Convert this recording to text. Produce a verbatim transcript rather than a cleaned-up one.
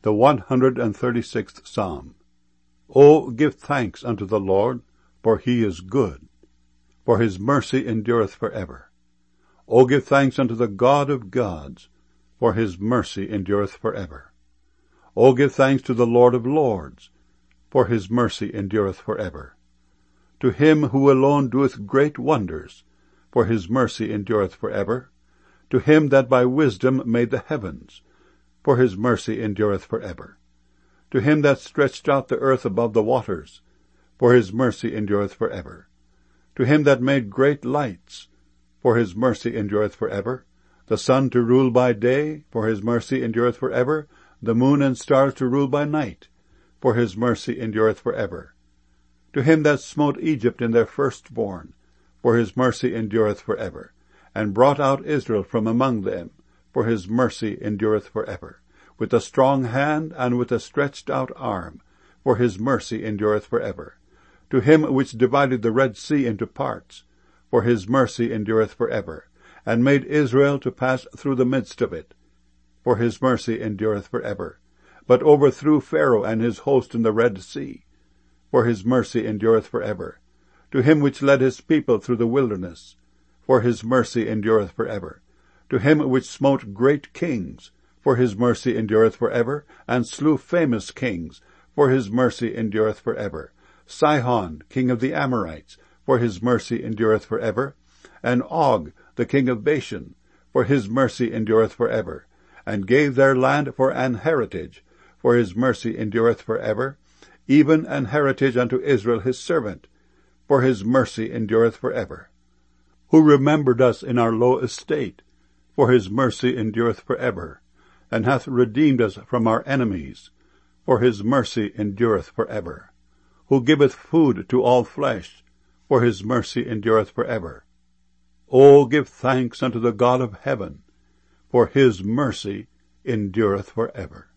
The one hundred and thirty-sixth Psalm. O give thanks unto the Lord, for he is good, for his mercy endureth for ever. O give thanks unto the God of gods, for his mercy endureth for ever. O give thanks to the Lord of lords, for his mercy endureth for ever. To him who alone doeth great wonders, for his mercy endureth for ever. To him that by wisdom made the heavens, for his mercy endureth for ever. To him that stretched out the earth above the waters, for his mercy endureth for ever. To him that made great lights, for his mercy endureth for ever. The sun to rule by day, for his mercy endureth for ever. The moon and stars to rule by night, for his mercy endureth for ever. To him that smote Egypt in their firstborn, for his mercy endureth for ever, and brought out Israel from among them, for his mercy endureth for ever, with a strong hand and with a stretched out arm, for his mercy endureth for ever. To him which divided the Red Sea into parts, for his mercy endureth for ever, and made Israel to pass through the midst of it, for his mercy endureth for ever, but overthrew Pharaoh and his host in the Red Sea, for his mercy endureth for ever. To him which led his people through the wilderness, for his mercy endureth for ever. To him which smote great kings, for his mercy endureth for ever, and slew famous kings, for his mercy endureth for ever. Sihon, king of the Amorites, for his mercy endureth for ever, and Og, the king of Bashan, for his mercy endureth for ever, and gave their land for an heritage, for his mercy endureth for ever, even an heritage unto Israel his servant, for his mercy endureth for ever. Who remembered us in our low estate, for his mercy endureth for ever, and hath redeemed us from our enemies, for his mercy endureth for ever. Who giveth food to all flesh, for his mercy endureth for ever. O give thanks unto the God of heaven, for his mercy endureth for ever.